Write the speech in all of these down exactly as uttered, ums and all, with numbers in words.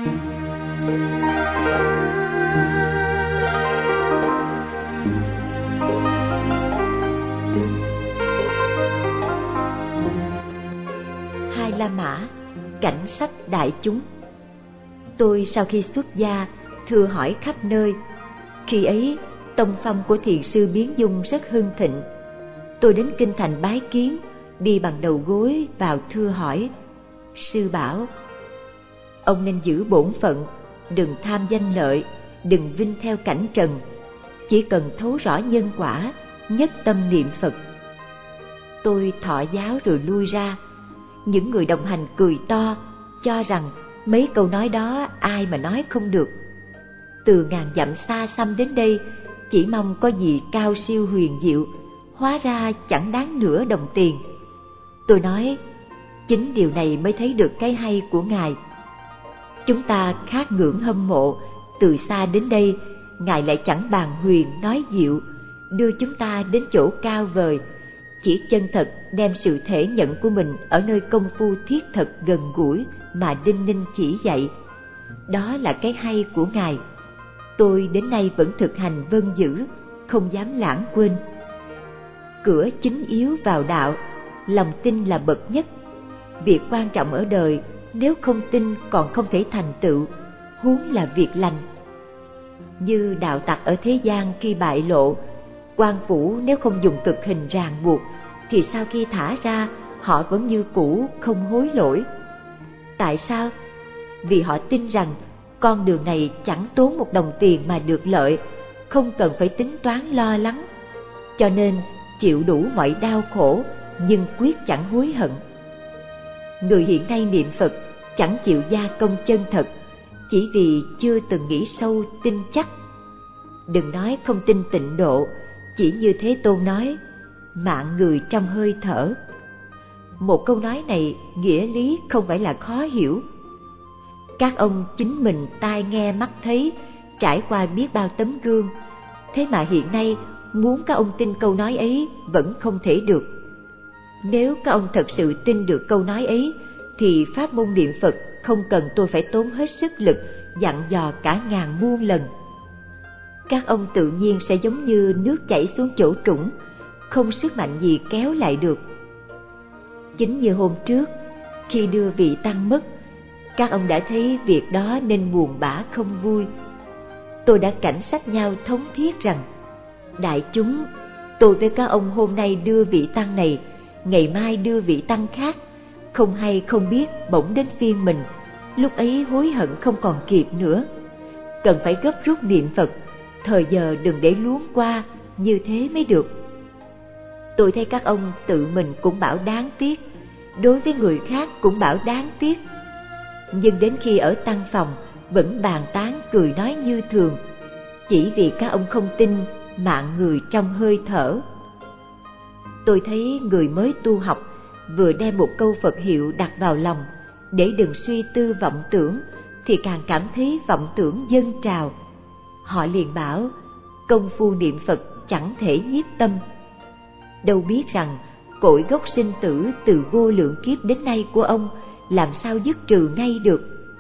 Hai La Mã, cảnh sách đại chúng. Tôi sau khi xuất gia thưa hỏi khắp nơi. Khi ấy tông phong của thiền sư Biến Dung rất hưng thịnh. Tôi đến kinh thành bái kiến, đi bằng đầu gối vào thưa hỏi. Sư bảo: ông nên giữ bổn phận, đừng tham danh lợi, đừng vinh theo cảnh trần, chỉ cần thấu rõ nhân quả, nhất tâm niệm Phật. Tôi thọ giáo rồi lui ra. Những người đồng hành cười to, cho rằng mấy câu nói đó ai mà nói không được. Từ ngàn dặm xa xăm đến đây, chỉ mong có gì cao siêu huyền diệu, hóa ra chẳng đáng nửa đồng tiền. Tôi nói, chính điều này mới thấy được cái hay của Ngài. Chúng ta khát ngưỡng hâm mộ, từ xa đến đây, Ngài lại chẳng bàn huyền nói diệu, đưa chúng ta đến chỗ cao vời, chỉ chân thật đem sự thể nhận của mình ở nơi công phu thiết thực gần gũi mà đinh ninh chỉ dạy. Đó là cái hay của Ngài. Tôi đến nay vẫn thực hành vâng giữ, không dám lãng quên. Cửa chính yếu vào đạo, lòng tin là bậc nhất. Việc quan trọng ở đời, nếu không tin còn không thể thành tựu, huống là việc lành. Như đạo tặc ở thế gian khi bại lộ, quan phủ nếu không dùng cực hình ràng buộc, thì sau khi thả ra, họ vẫn như cũ, không hối lỗi. Tại sao? Vì họ tin rằng con đường này chẳng tốn một đồng tiền mà được lợi, không cần phải tính toán lo lắng, cho nên chịu đủ mọi đau khổ nhưng quyết chẳng hối hận. Người hiện nay niệm Phật chẳng chịu gia công chân thật, chỉ vì chưa từng nghĩ sâu tin chắc. Đừng nói không tin tịnh độ, chỉ như Thế Tôn nói, mạng người trong hơi thở. Một câu nói này nghĩa lý không phải là khó hiểu. Các ông chính mình tai nghe mắt thấy, trải qua biết bao tấm gương, thế mà hiện nay muốn các ông tin câu nói ấy vẫn không thể được. Nếu các ông thật sự tin được câu nói ấy, thì pháp môn niệm Phật không cần tôi phải tốn hết sức lực dặn dò cả ngàn muôn lần. Các ông tự nhiên sẽ giống như nước chảy xuống chỗ trũng, không sức mạnh gì kéo lại được. Chính như hôm trước, khi đưa vị tăng mất, các ông đã thấy việc đó nên buồn bã không vui. Tôi đã cảnh sách nhau thống thiết rằng, đại chúng, tôi với các ông hôm nay đưa vị tăng này, ngày mai đưa vị tăng khác, không hay không biết bỗng đến phiên mình, lúc ấy hối hận không còn kịp nữa. Cần phải gấp rút niệm Phật, thời giờ đừng để luống qua, như thế mới được. Tôi thấy các ông tự mình cũng bảo đáng tiếc, đối với người khác cũng bảo đáng tiếc. Nhưng đến khi ở tăng phòng vẫn bàn tán cười nói như thường, chỉ vì các ông không tin mạng người trong hơi thở. Tôi thấy người mới tu học vừa đem một câu Phật hiệu đặt vào lòng để đừng suy tư vọng tưởng, thì càng cảm thấy vọng tưởng dâng trào. Họ liền bảo công phu niệm Phật chẳng thể nhiếp tâm. Đâu biết rằng cội gốc sinh tử từ vô lượng kiếp đến nay của ông làm sao dứt trừ ngay được.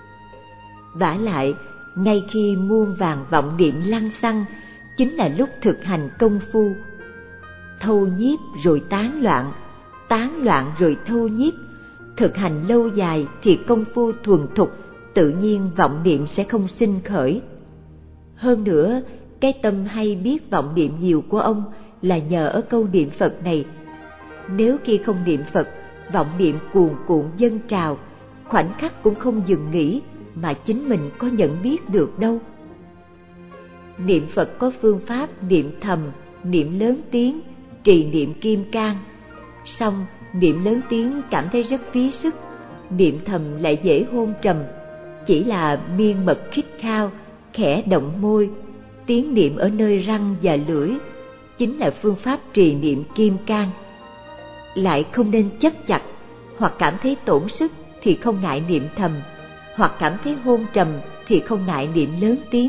Vả lại, ngay khi muôn vàng vọng niệm lăng xăng, chính là lúc thực hành công phu. Thâu nhiếp rồi tán loạn, tán loạn rồi thâu nhiếp. Thực hành lâu dài thì công phu thuần thục, tự nhiên vọng niệm sẽ không sinh khởi. Hơn nữa, cái tâm hay biết vọng niệm nhiều của ông là nhờ ở câu niệm Phật này. Nếu khi không niệm Phật, vọng niệm cuồn cuộn dâng trào, khoảnh khắc cũng không dừng nghỉ, mà chính mình có nhận biết được đâu. Niệm Phật có phương pháp niệm thầm, niệm lớn tiếng, trì niệm kim cang. Xong, niệm lớn tiếng cảm thấy rất phí sức, niệm thầm lại dễ hôn trầm, chỉ là miên mật khít khao, khẽ động môi, tiếng niệm ở nơi răng và lưỡi, chính là phương pháp trì niệm kim cang. Lại không nên chấp chặt, hoặc cảm thấy tổn sức thì không ngại niệm thầm, hoặc cảm thấy hôn trầm thì không ngại niệm lớn tiếng.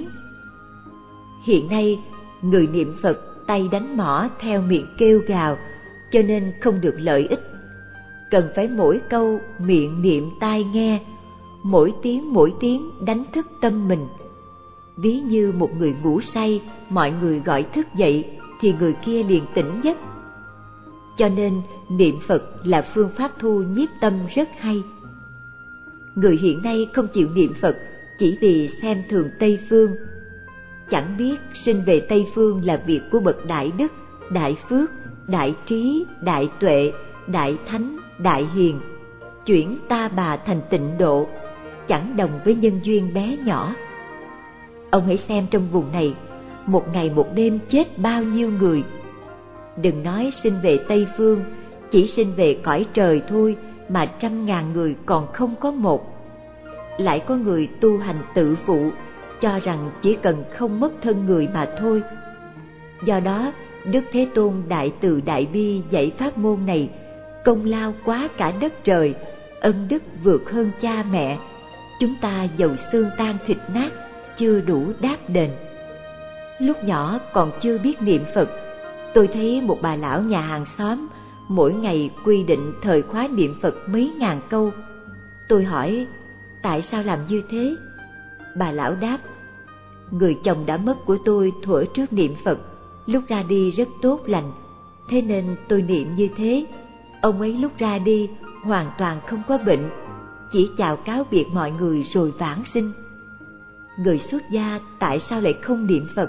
Hiện nay, người niệm Phật tay đánh mõ theo miệng kêu gào, cho nên không được lợi ích. Cần phải mỗi câu miệng niệm tai nghe, mỗi tiếng mỗi tiếng đánh thức tâm mình. Ví như một người ngủ say, mọi người gọi thức dậy thì người kia liền tỉnh giấc. Cho nên niệm Phật là phương pháp thu nhiếp tâm rất hay. Người hiện nay không chịu niệm Phật chỉ vì xem thường Tây Phương. Chẳng biết sinh về Tây Phương là việc của bậc đại đức, đại phước, đại trí, đại tuệ, đại thánh, đại hiền. Chuyển ta bà thành tịnh độ, chẳng đồng với nhân duyên bé nhỏ. Ông hãy xem trong vùng này, một ngày một đêm chết bao nhiêu người. Đừng nói sinh về Tây Phương, chỉ sinh về cõi trời thôi mà trăm ngàn người còn không có một. Lại có người tu hành tự phụ, cho rằng chỉ cần không mất thân người mà thôi. Do đó, Đức Thế Tôn Đại Từ Đại Bi dạy pháp môn này, công lao quá cả đất trời, ân đức vượt hơn cha mẹ. Chúng ta dầu xương tan thịt nát, chưa đủ đáp đền. Lúc nhỏ còn chưa biết niệm Phật, tôi thấy một bà lão nhà hàng xóm mỗi ngày quy định thời khóa niệm Phật mấy ngàn câu. Tôi hỏi, tại sao làm như thế? Bà lão đáp, người chồng đã mất của tôi thuở trước niệm Phật, lúc ra đi rất tốt lành, thế nên tôi niệm như thế. Ông ấy lúc ra đi hoàn toàn không có bệnh, chỉ chào cáo biệt mọi người rồi vãng sinh. Người xuất gia tại sao lại không niệm Phật?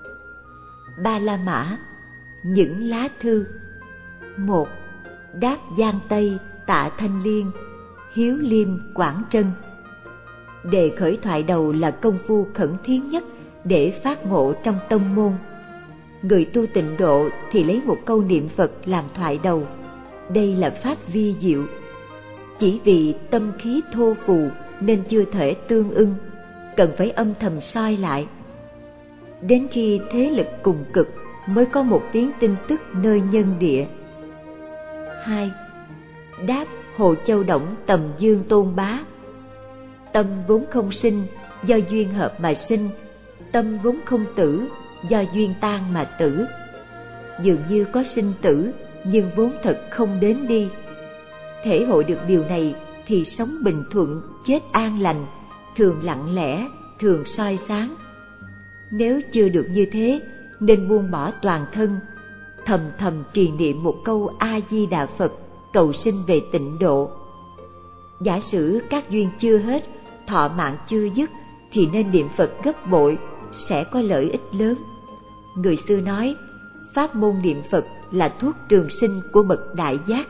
Ba La Mã, những lá thư. Một, đáp Giang Tây, Tạ Thanh Liên, Hiếu Liêm, Quảng Trân. Đề khởi thoại đầu là công phu khẩn thiết nhất để phát ngộ trong tông môn. Người tu tịnh độ thì lấy một câu niệm Phật làm thoại đầu. Đây là pháp vi diệu. Chỉ vì tâm khí thô phù nên chưa thể tương ưng, cần phải âm thầm soi lại. Đến khi thế lực cùng cực mới có một tiếng tin tức nơi nhân địa. Hai, đáp Hồ Châu Đổng Tầm Dương Tôn Bá. Tâm vốn không sinh, do duyên hợp mà sinh. Tâm vốn không tử, do duyên tan mà tử. Dường như có sinh tử, nhưng vốn thật không đến đi. Thể hội được điều này thì sống bình thuận, chết an lành, thường lặng lẽ, thường soi sáng. Nếu chưa được như thế, nên buông bỏ toàn thân, thầm thầm trì niệm một câu A-di-đà Phật, cầu sinh về tịnh độ. Giả sử các duyên chưa hết, thọ mạng chưa dứt, thì nên niệm Phật gấp bội, sẽ có lợi ích lớn. Người xưa nói, pháp môn niệm Phật là thuốc trường sinh của bậc đại giác.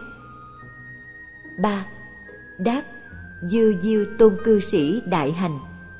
Ba, đáp Dư Diêu Tôn Cư Sĩ Đại Hành.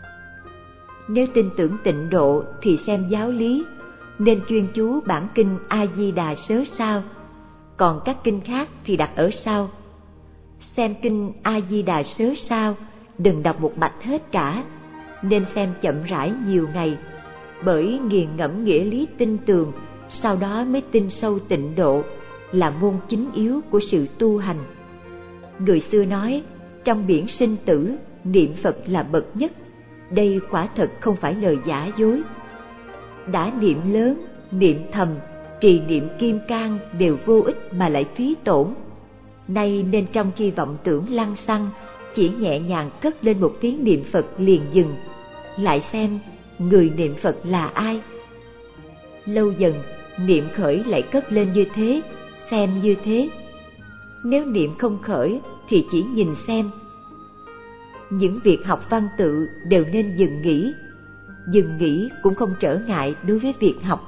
Nếu tin tưởng tịnh độ thì xem giáo lý, nên chuyên chú bản kinh A-di-đà sớ sao, còn các kinh khác thì đặt ở sau. Xem kinh A-di-đà sớ sao, đừng đọc một mạch hết cả, nên xem chậm rãi nhiều ngày, bởi nghiền ngẫm nghĩa lý tin tường, sau đó mới tin sâu tịnh độ, là môn chính yếu của sự tu hành. Người xưa nói, trong biển sinh tử, niệm Phật là bậc nhất. Đây quả thật không phải lời giả dối. Đã niệm lớn, niệm thầm, trì niệm kim cang đều vô ích mà lại phí tổn. Nay nên trong khi vọng tưởng lăng xăng, chỉ nhẹ nhàng cất lên một tiếng niệm Phật liền dừng, lại xem người niệm Phật là ai. Lâu dần, niệm khởi lại cất lên như thế, xem như thế. Nếu niệm không khởi thì chỉ nhìn xem. Những việc học văn tự đều nên dừng nghỉ. Dừng nghỉ cũng không trở ngại đối với việc học.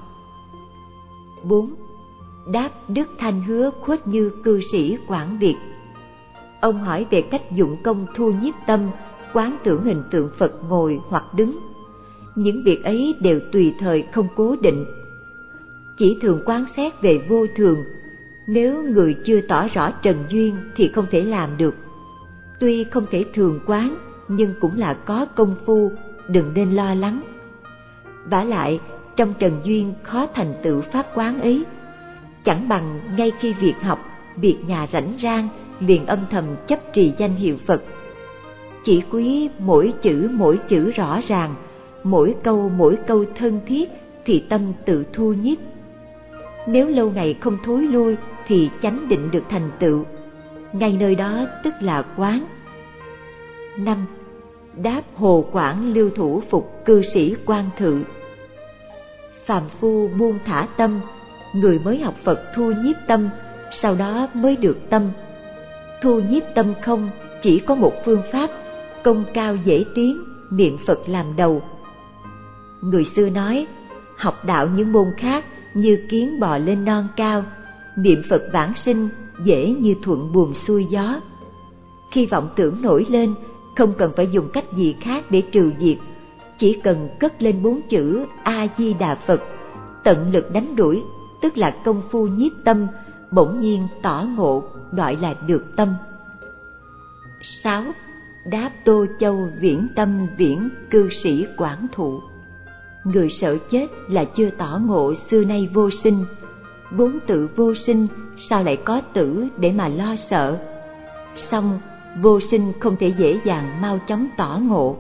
Bốn, đáp Đức Thanh Hứa Khuất Như Cư Sĩ Quảng Việt. Ông hỏi về cách dụng công thu nhiếp tâm, quán tưởng hình tượng Phật ngồi hoặc đứng. Những việc ấy đều tùy thời không cố định, chỉ thường quán xét về vô thường. Nếu người chưa tỏ rõ trần duyên thì không thể làm được. Tuy không thể thường quán, nhưng cũng là có công phu, đừng nên lo lắng. Vả lại, trong trần duyên khó thành tựu pháp quán ấy, chẳng bằng ngay khi việc học, việc nhà rảnh rang, liền âm thầm chấp trì danh hiệu Phật. Chỉ quý mỗi chữ mỗi chữ rõ ràng, mỗi câu mỗi câu thân thiết, thì tâm tự thu nhiếp. Nếu lâu ngày không thối lui thì chánh định được thành tựu, ngay nơi đó tức là quán. Năm, Đáp: Hồ Quảng lưu thủ phục cư sĩ Quan Thự. Phàm phu buông thả tâm, người mới học Phật thu nhiếp tâm, sau đó mới được tâm. Thu nhiếp tâm không chỉ có một phương pháp, công cao dễ tiến, niệm Phật làm đầu. Người xưa nói, học đạo những môn khác như kiến bò lên non cao, niệm Phật vãng sinh dễ như thuận buồm xuôi gió. Khi vọng tưởng nổi lên, không cần phải dùng cách gì khác để trừ diệt, chỉ cần cất lên bốn chữ A Di Đà Phật, tận lực đánh đuổi, tức là công phu nhiếp tâm, bỗng nhiên tỏ ngộ, gọi là được tâm. Sáu. Đáp: Tô Châu viễn tâm viễn cư sĩ Quảng Thụ. Người sợ chết là chưa tỏ ngộ xưa nay vô sinh, vốn tự vô sinh sao lại có tử để mà lo sợ. Song vô sinh không thể dễ dàng mau chóng tỏ ngộ.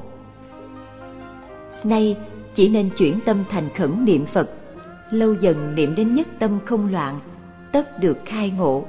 Nay chỉ nên chuyển tâm thành khẩn niệm Phật, lâu dần niệm đến nhất tâm không loạn, tất được khai ngộ.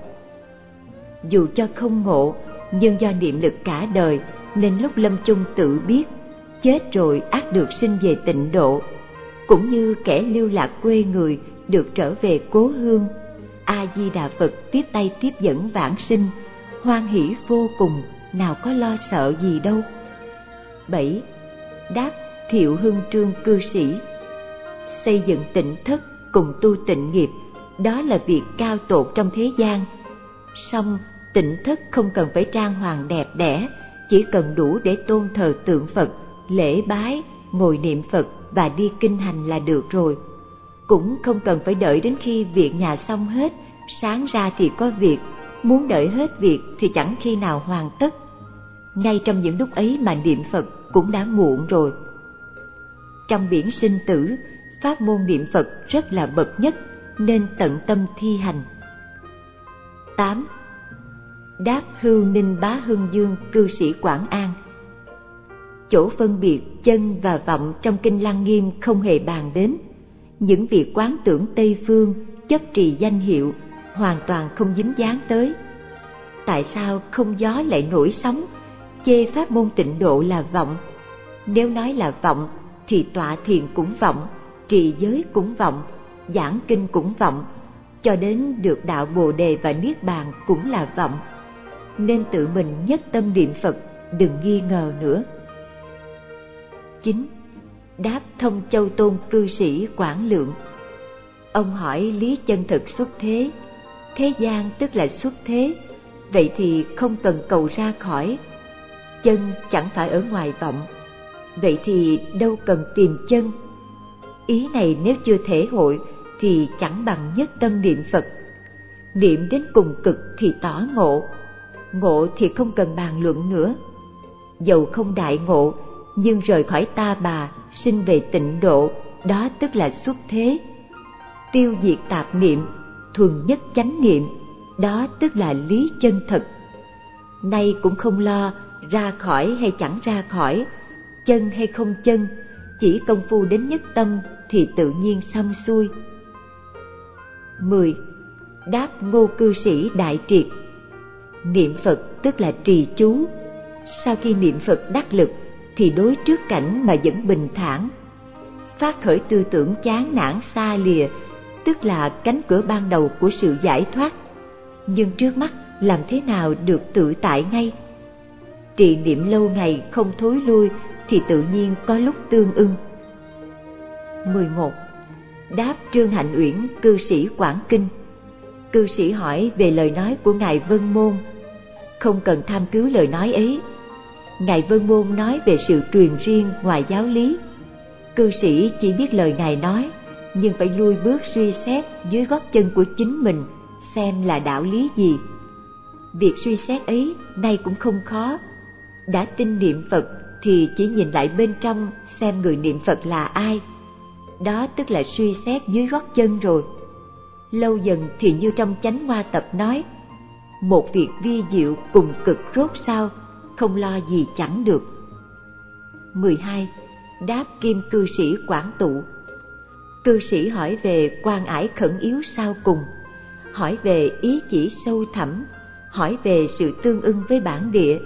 Dù cho không ngộ, nhưng do niệm lực cả đời nên lúc lâm chung tự biết, chết rồi ắt được sinh về tịnh độ. Cũng như kẻ lưu lạc quê người được trở về cố hương, A Di Đà Phật tiếp tay tiếp dẫn vãng sinh, hoan hỷ vô cùng, nào có lo sợ gì đâu. Bảy. Đáp: Thiệu Hưng Trương cư sĩ. Xây dựng tịnh thất cùng tu tịnh nghiệp, đó là việc cao tột trong thế gian. Song tịnh thất không cần phải trang hoàng đẹp đẽ, chỉ cần đủ để tôn thờ tượng Phật, lễ bái, ngồi niệm Phật và đi kinh hành là được rồi. Cũng không cần phải đợi đến khi việc nhà xong hết, sáng ra thì có việc, muốn đợi hết việc thì chẳng khi nào hoàn tất. Ngay trong những lúc ấy mà niệm Phật cũng đã muộn rồi. Trong biển sinh tử, pháp môn niệm Phật rất là bậc nhất, nên tận tâm thi hành. Tám. Đáp: Hưu Ninh Bá Hưng Dương cư sĩ Quảng An. Chỗ phân biệt chân và vọng trong kinh Lăng Nghiêm không hề bàn đến. Những việc quán tưởng Tây Phương, chấp trì danh hiệu, hoàn toàn không dính dáng tới. Tại sao không gió lại nổi sóng, chê pháp môn tịnh độ là vọng? Nếu nói là vọng, thì tọa thiền cũng vọng, trì giới cũng vọng, giảng kinh cũng vọng, cho đến được đạo Bồ Đề và Niết Bàn cũng là vọng. Nên tự mình nhất tâm niệm Phật, đừng nghi ngờ nữa. Chín. Đáp: Thông Châu Tôn cư sĩ Quảng Lượng. Ông hỏi lý chân thực xuất thế. Thế gian tức là xuất thế, vậy thì không cần cầu ra khỏi. Chân chẳng phải ở ngoài vọng, vậy thì đâu cần tìm chân. Ý này nếu chưa thể hội thì chẳng bằng nhất tâm niệm Phật. Niệm đến cùng cực thì tỏ ngộ, ngộ thì không cần bàn luận nữa. Dầu không đại ngộ, nhưng rời khỏi ta bà, sinh về tịnh độ, đó tức là xuất thế. Tiêu diệt tạp niệm, thuần nhất chánh niệm, đó tức là lý chân thật. Nay cũng không lo ra khỏi hay chẳng ra khỏi, chân hay không chân, chỉ công phu đến nhất tâm thì tự nhiên xong xuôi. Mười. Đáp: Ngô cư sĩ Đại Triệt. Niệm Phật tức là trì chú. Sau khi niệm Phật đắc lực thì đối trước cảnh mà vẫn bình thản. Phát khởi tư tưởng chán nản xa lìa, tức là cánh cửa ban đầu của sự giải thoát. Nhưng trước mắt làm thế nào được tự tại ngay? Trì niệm lâu ngày không thối lui thì tự nhiên có lúc tương ưng. Mười một. Đáp: Trương Hạnh Uyển cư sĩ Quảng Kinh. Cư sĩ hỏi về lời nói của Ngài Vân Môn. Không cần tham cứu lời nói ấy. Ngài Vân Môn nói về sự truyền riêng ngoài giáo lý. Cư sĩ chỉ biết lời Ngài nói, nhưng phải lui bước suy xét dưới gót chân của chính mình xem là đạo lý gì. Việc suy xét ấy nay cũng không khó. Đã tin niệm Phật thì chỉ nhìn lại bên trong xem người niệm Phật là ai. Đó tức là suy xét dưới gót chân rồi. Lâu dần thì như trong Chánh Hoa Tập nói, một việc vi diệu cùng cực rốt sao, không lo gì chẳng được. Mười hai. Đáp: Kim cư sĩ Quảng Tụ. Cư sĩ hỏi về quan ải khẩn yếu sau cùng, hỏi về ý chỉ sâu thẳm, hỏi về sự tương ưng với bản địa,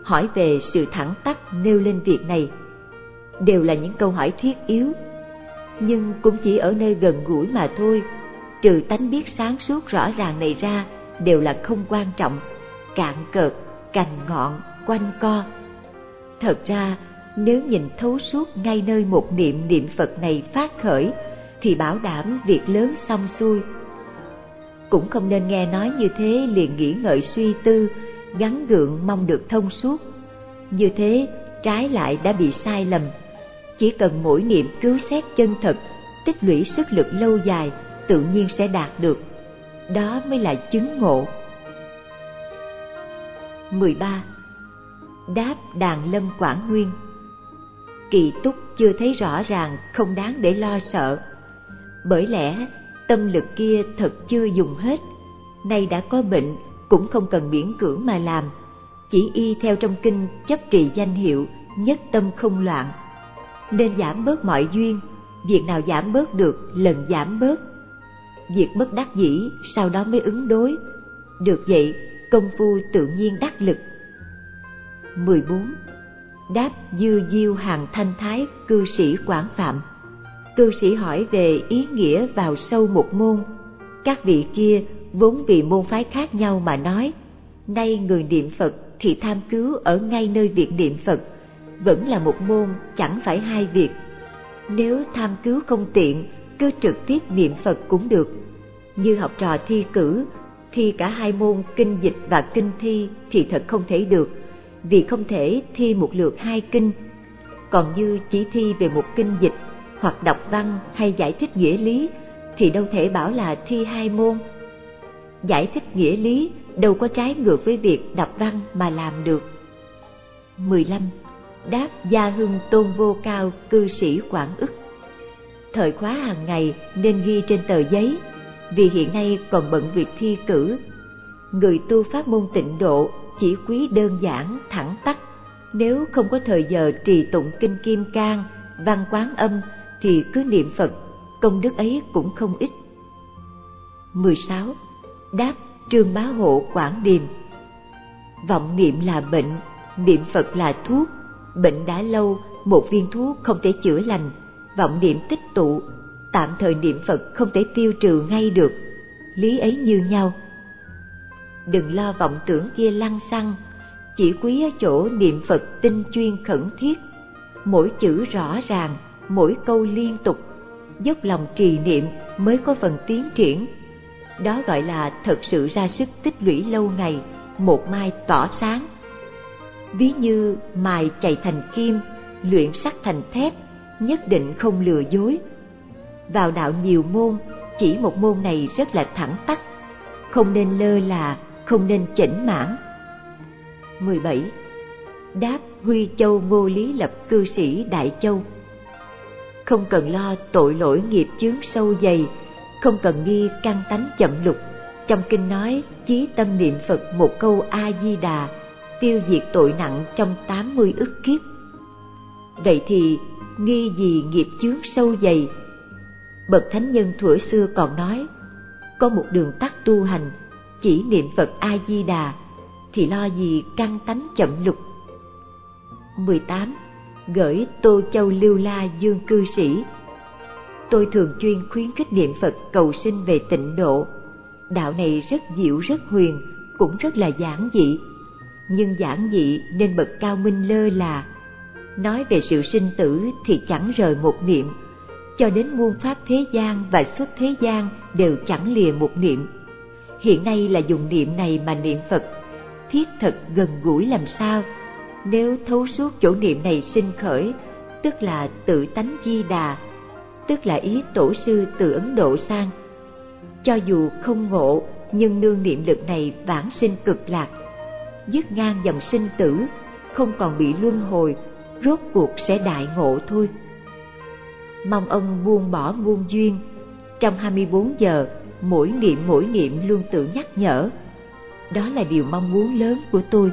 hỏi về sự thẳng tắp nêu lên việc này. Đều là những câu hỏi thiết yếu, nhưng cũng chỉ ở nơi gần gũi mà thôi. Trừ tánh biết sáng suốt rõ ràng này ra, đều là không quan trọng, cạn cợt, cành ngọn, quanh co. Thật ra, nếu nhìn thấu suốt ngay nơi một niệm niệm Phật này phát khởi, thì bảo đảm việc lớn xong xuôi. Cũng không nên nghe nói như thế liền nghĩ ngợi suy tư, gắng gượng mong được thông suốt. Như thế, trái lại đã bị sai lầm. Chỉ cần mỗi niệm cứu xét chân thật, tích lũy sức lực lâu dài, tự nhiên sẽ đạt được. Đó mới là chứng ngộ. mười ba. Đáp Đàn Lâm Quảng Nguyên. Kỳ túc chưa thấy rõ ràng, không đáng để lo sợ. Bởi lẽ tâm lực kia thật chưa dùng hết. Nay đã có bệnh, cũng không cần miễn cưỡng mà làm. Chỉ y theo trong kinh chấp trì danh hiệu, nhất tâm không loạn. Nên giảm bớt mọi duyên, việc nào giảm bớt được lần giảm bớt. Việc bất đắc dĩ sau đó mới ứng đối. Được vậy, công phu tự nhiên đắc lực. mười bốn. Đáp Dư Diêu Hàng Thanh Thái cư sĩ Quảng Phạm. Cư sĩ hỏi về ý nghĩa vào sâu một môn. Các vị kia vốn vì môn phái khác nhau mà nói. Nay người niệm Phật thì tham cứu ở ngay nơi việc niệm Phật, vẫn là một môn, chẳng phải hai việc. Nếu tham cứu không tiện, cứ trực tiếp niệm Phật cũng được. Như học trò thi cử, thi cả hai môn kinh dịch và kinh thi thì thật không thể được, vì không thể thi một lượt hai kinh. Còn như chỉ thi về một kinh dịch, hoặc đọc văn hay giải thích nghĩa lý, thì đâu thể bảo là thi hai môn. Giải thích nghĩa lý đâu có trái ngược với việc đọc văn mà làm được. mười lăm. Đáp Gia Hưng Tôn Vô Cao cư sĩ Quảng Ức. Thời khóa hàng ngày nên ghi trên tờ giấy, vì hiện nay còn bận việc thi cử. Người tu pháp môn Tịnh Độ chỉ quý đơn giản, thẳng tắp. Nếu không có thời giờ trì tụng kinh Kim Cang, văn Quán Âm thì cứ niệm Phật, công đức ấy cũng không ít. mười sáu. Đáp Trương Bá Hộ Quảng Điềm. Vọng niệm là bệnh, niệm Phật là thuốc. Bệnh đã lâu, một viên thuốc không thể chữa lành. Vọng niệm tích tụ, tạm thời niệm Phật không thể tiêu trừ ngay được. Lý ấy như nhau. Đừng lo vọng tưởng kia lăng xăng, chỉ quý ở chỗ niệm Phật tinh chuyên khẩn thiết. Mỗi chữ rõ ràng, mỗi câu liên tục, dốc lòng trì niệm mới có phần tiến triển. Đó gọi là thật sự ra sức tích lũy lâu ngày, một mai tỏ sáng. Ví như mài chày thành kim, luyện sắt thành thép, nhất định không lừa dối. Vào đạo nhiều môn, chỉ một môn này rất là thẳng tắp, không nên lơ là, không nên chểnh mãn. mười bảy. Đáp Huy Châu Ngô Lý Lập cư sĩ Đại Châu. Không cần lo tội lỗi nghiệp chướng sâu dày, không cần nghi căn tánh chậm lục. Trong kinh nói chí tâm niệm Phật một câu A Di Đà, tiêu diệt tội nặng trong tám mươi ức kiếp. Vậy thì nghi gì nghiệp chướng sâu dày? Bậc thánh nhân thuở xưa còn nói, có một đường tắt tu hành, chỉ niệm Phật A Di Đà, thì lo gì căn tánh chậm lục. mười tám. Gửi Tô Châu Lưu La Dương cư sĩ. Tôi thường chuyên khuyến khích niệm Phật cầu sinh về tịnh độ. Đạo này rất diệu rất huyền, cũng rất là giản dị. Nhưng giản dị nên bậc cao minh lơ là. Nói về sự sinh tử thì chẳng rời một niệm, cho đến muôn pháp thế gian và xuất thế gian đều chẳng lìa một niệm. Hiện nay là dùng niệm này mà niệm Phật, thiết thật gần gũi làm sao. Nếu thấu suốt chỗ niệm này sinh khởi, tức là tự tánh Di Đà, tức là ý tổ sư từ Ấn Độ sang. Cho dù không ngộ, nhưng nương niệm lực này vãng sinh cực lạc, dứt ngang dòng sinh tử, không còn bị luân hồi, rốt cuộc sẽ đại ngộ thôi. Mong ông buông bỏ muôn duyên, trong hai mươi bốn giờ, mỗi niệm mỗi niệm luôn tự nhắc nhở. Đó là điều mong muốn lớn của tôi.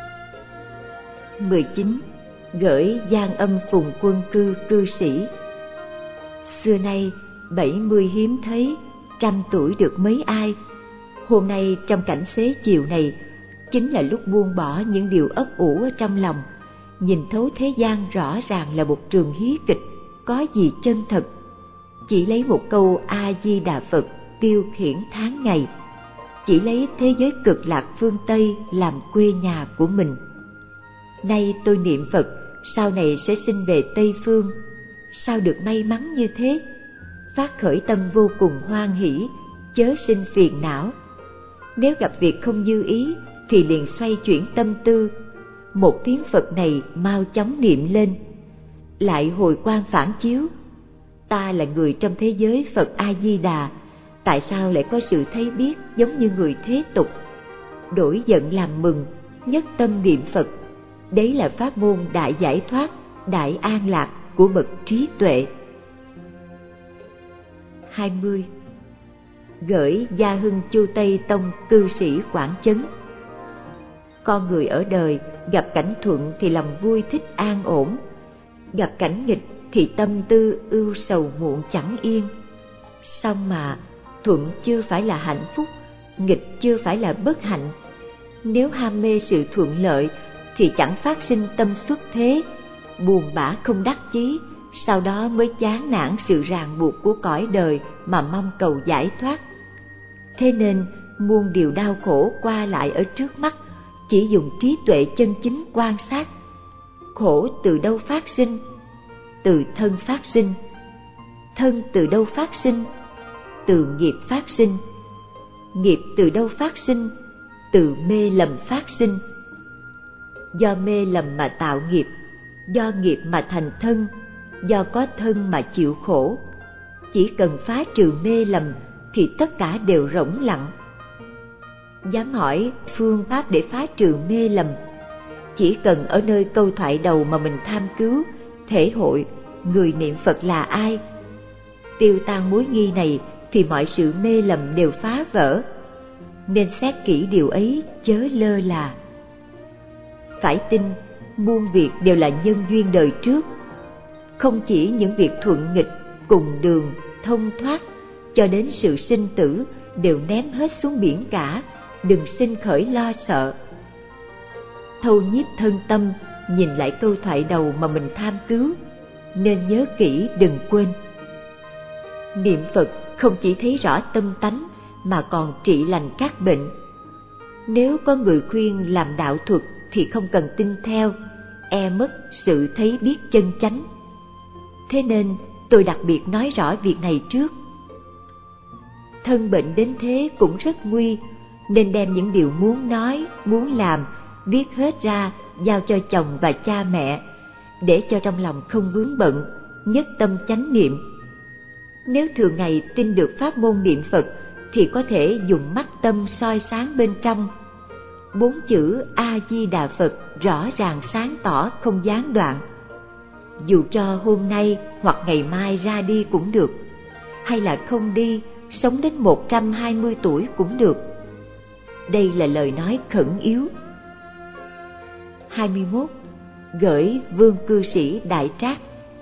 mười chín. Gửi Giang Âm Phùng Quân Cư cư sĩ. Xưa nay bảy mươi hiếm thấy, trăm tuổi được mấy ai. Hôm nay trong cảnh xế chiều này, chính là lúc buông bỏ những điều ấp ủ ở trong lòng, nhìn thấu thế gian rõ ràng là một trường hí kịch, có gì chân thật. Chỉ lấy một câu A Di Đà Phật tiêu khiển tháng ngày, chỉ lấy thế giới cực lạc phương Tây làm quê nhà của mình. Nay tôi niệm Phật, sau này sẽ sinh về Tây Phương, sao được may mắn như thế? Phát khởi tâm vô cùng hoan hỷ, chớ sinh phiền não. Nếu gặp việc không như ý thì liền xoay chuyển tâm tư, một tiếng Phật này mau chóng niệm lên, lại hồi quang phản chiếu. Ta là người trong thế giới Phật A Di Đà, tại sao lại có sự thấy biết giống như người thế tục? Đổi giận làm mừng, nhất tâm niệm Phật, đấy là pháp môn đại giải thoát, đại an lạc của bậc trí tuệ. hai mươi. Gửi Gia Hưng Chu Tây Tông cư sĩ Quảng Chấn. Con người ở đời, gặp cảnh thuận thì lòng vui thích an ổn, gặp cảnh nghịch thì tâm tư ưu sầu muộn chẳng yên. Song mà thuận chưa phải là hạnh phúc, nghịch chưa phải là bất hạnh. Nếu ham mê sự thuận lợi thì chẳng phát sinh tâm xuất thế, buồn bã không đắc chí, sau đó mới chán nản sự ràng buộc của cõi đời mà mong cầu giải thoát. Thế nên muôn điều đau khổ qua lại ở trước mắt, chỉ dùng trí tuệ chân chính quan sát. Khổ từ đâu phát sinh? Từ thân phát sinh. Thân từ đâu phát sinh? Từ nghiệp phát sinh. Nghiệp từ đâu phát sinh? Từ mê lầm phát sinh. Do mê lầm mà tạo nghiệp, do nghiệp mà thành thân, do có thân mà chịu khổ. Chỉ cần phá trừ mê lầm thì tất cả đều rỗng lặng. Dám hỏi phương pháp để phá trừ mê lầm? Chỉ cần ở nơi câu thoại đầu mà mình tham cứu, thể hội người niệm Phật là ai. Tiêu tan mối nghi này thì mọi sự mê lầm đều phá vỡ. Nên xét kỹ điều ấy, chớ lơ là. Phải tin muôn việc đều là nhân duyên đời trước. Không chỉ những việc thuận nghịch, cùng đường, thông thoát, cho đến sự sinh tử đều ném hết xuống biển cả, đừng sinh khởi lo sợ. Thâu nhiếp thân tâm, nhìn lại câu thoại đầu mà mình tham cứu, nên nhớ kỹ đừng quên. Niệm Phật không chỉ thấy rõ tâm tánh mà còn trị lành các bệnh. Nếu có người khuyên làm đạo thuật thì không cần tin theo, e mất sự thấy biết chân chánh. Thế nên tôi đặc biệt nói rõ việc này trước. Thân bệnh đến thế cũng rất nguy, nên đem những điều muốn nói, muốn làm, viết hết ra, giao cho chồng và cha mẹ, để cho trong lòng không vướng bận, nhất tâm chánh niệm. Nếu thường ngày tin được pháp môn niệm Phật thì có thể dùng mắt tâm soi sáng bên trong. Bốn chữ A Di Đà Phật rõ ràng sáng tỏ, không gián đoạn. Dù cho hôm nay hoặc ngày mai ra đi cũng được, hay là không đi, sống đến một trăm hai mươi tuổi cũng được. Đây là lời nói khẩn yếu. hai mươi mốt. Gửi Vương cư sĩ Đại Trác.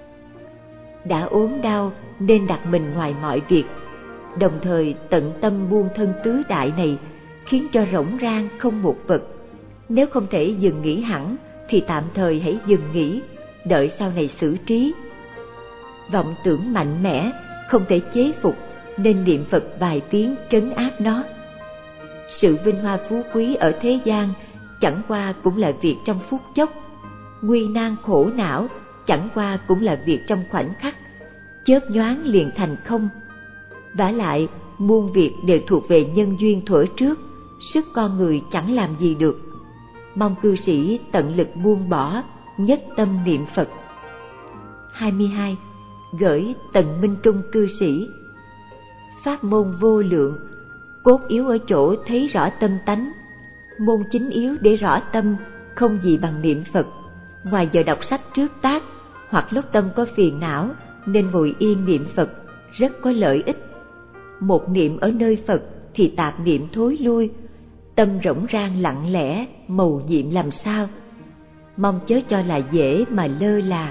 Đã ốm đau nên đặt mình ngoài mọi việc, đồng thời tận tâm buông thân tứ đại này, khiến cho rỗng rang không một vật. Nếu không thể dừng nghỉ hẳn thì tạm thời hãy dừng nghỉ, đợi sau này xử trí. Vọng tưởng mạnh mẽ không thể chế phục, nên niệm Phật vài tiếng trấn áp nó. Sự vinh hoa phú quý ở thế gian chẳng qua cũng là việc trong phút chốc, nguy nan khổ não chẳng qua cũng là việc trong khoảnh khắc, chớp nhoáng liền thành không. Vả lại muôn việc đều thuộc về nhân duyên thuở trước, sức con người chẳng làm gì được. Mong cư sĩ tận lực buông bỏ, nhất tâm niệm Phật. hai mươi hai. Gửi Tần Minh Trung cư sĩ. Pháp môn vô lượng, cốt yếu ở chỗ thấy rõ tâm tánh. Môn chính yếu để rõ tâm không gì bằng niệm Phật. Ngoài giờ đọc sách trước tác, hoặc lúc tâm có phiền não, nên ngồi yên niệm Phật, rất có lợi ích. Một niệm ở nơi Phật thì tạp niệm thối lui, tâm rỗng rang lặng lẽ, mầu nhiệm làm sao. Mong chớ cho là dễ mà lơ là.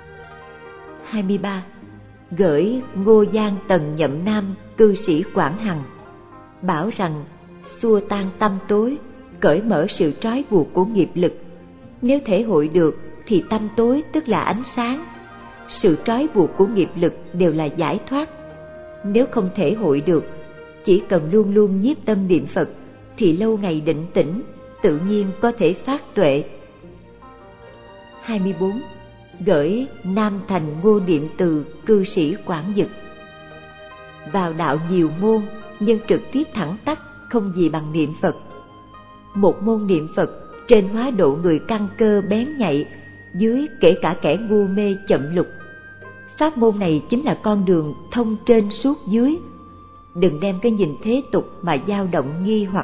hai mươi ba. Gửi Ngô Giang Tần Nhậm Nam cư sĩ Quảng Hằng. Bảo rằng xua tan tâm tối, cởi mở sự trói buộc của nghiệp lực. Nếu thể hội được thì tâm tối tức là ánh sáng. Sự trói buộc của nghiệp lực đều là giải thoát. Nếu không thể hội được, chỉ cần luôn luôn nhiếp tâm niệm Phật thì lâu ngày định tĩnh, tự nhiên có thể phát tuệ. hai mươi bốn. Gửi Nam Thành Ngô Niệm Từ, cư sĩ Quảng Dực. Vào đạo nhiều môn, nhưng trực tiếp thẳng tắp không gì bằng niệm Phật. Một môn niệm Phật trên hóa độ người căn cơ bén nhạy, dưới kể cả kẻ ngu mê chậm lục. Pháp môn này chính là con đường thông trên suốt dưới. Đừng đem cái nhìn thế tục mà dao động nghi hoặc.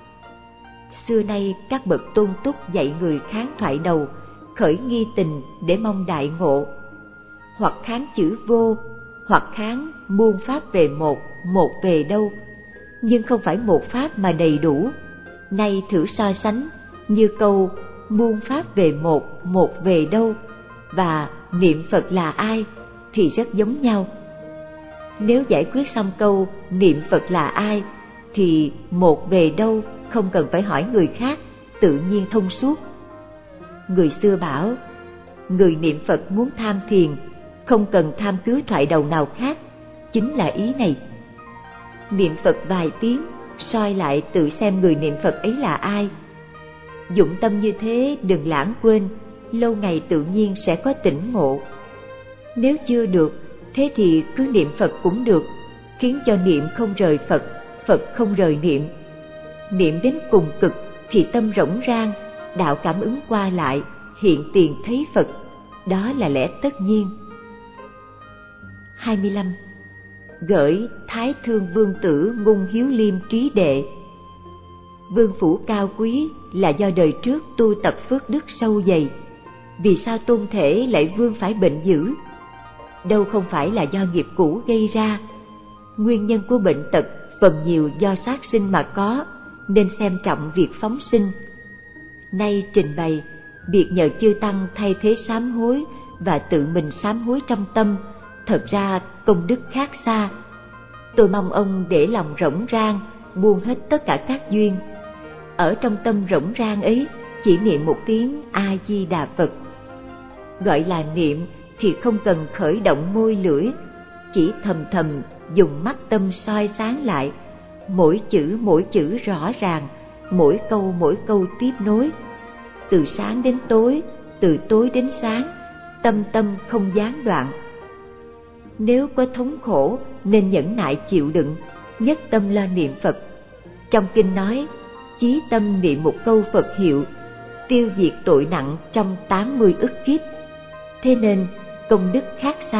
Xưa nay các bậc tôn túc dạy người kháng thoại đầu, khởi nghi tình để mong đại ngộ. Hoặc kháng chữ vô, hoặc kháng muôn pháp về một, một về đâu. Nhưng không phải một pháp mà đầy đủ. Nay thử so sánh như câu muôn pháp về một, một về đâu và niệm Phật là ai thì rất giống nhau. Nếu giải quyết xong câu niệm Phật là ai thì một về đâu không cần phải hỏi người khác, tự nhiên thông suốt. Người xưa bảo, người niệm Phật muốn tham thiền, không cần tham cứ thoại đầu nào khác, chính là ý này. Niệm Phật vài tiếng, soi lại tự xem người niệm Phật ấy là ai. Dụng tâm như thế đừng lãng quên, lâu ngày tự nhiên sẽ có tỉnh ngộ. Nếu chưa được, thế thì cứ niệm Phật cũng được, khiến cho niệm không rời Phật, Phật không rời niệm. Niệm đến cùng cực thì tâm rỗng rang, đạo cảm ứng qua lại, hiện tiền thấy Phật, đó là lẽ tất nhiên. hai mươi lăm. Gửi Thái Thương Vương Tử Ngung Hiếu Liêm Trí Đệ. Vương phủ cao quý là do đời trước tu tập phước đức sâu dày. Vì sao tôn thể lại vương phải bệnh dữ? Đâu không phải là do nghiệp cũ gây ra. Nguyên nhân của bệnh tật phần nhiều do sát sinh mà có, nên xem trọng việc phóng sinh. Nay trình bày việc nhờ chư tăng thay thế sám hối và tự mình sám hối trong tâm, thật ra công đức khác xa. Tôi mong ông để lòng rỗng rang, buông hết tất cả các duyên. Ở trong tâm rỗng rang ấy, chỉ niệm một tiếng A Di Đà Phật. Gọi là niệm thì không cần khởi động môi lưỡi, chỉ thầm thầm dùng mắt tâm soi sáng lại, mỗi chữ mỗi chữ rõ ràng, mỗi câu mỗi câu tiếp nối. Từ sáng đến tối, từ tối đến sáng, tâm tâm không gián đoạn. Nếu có thống khổ nên nhẫn nại chịu đựng, nhất tâm lo niệm Phật. Trong kinh nói, chí tâm niệm một câu Phật hiệu, tiêu diệt tội nặng trong tám mươi ức kiếp. Thế nên công đức khác xa.